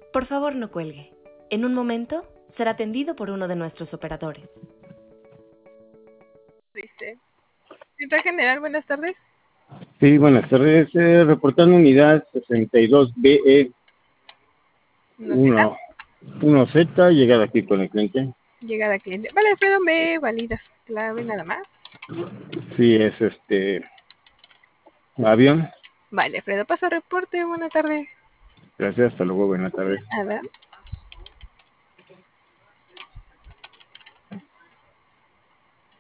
Por favor, no cuelgue. En un momento será atendido por uno de nuestros operadores. Dice, Central General, buenas tardes. Sí, buenas tardes. Reportando unidad 62BE No sé, 1Z, llegada aquí con el cliente. llegada cliente. Vale, Alfredo, me validas clave nada más. Sí, es avión. Vale, Alfredo, paso reporte, buena tarde. Gracias, hasta luego, buena tarde. Nada.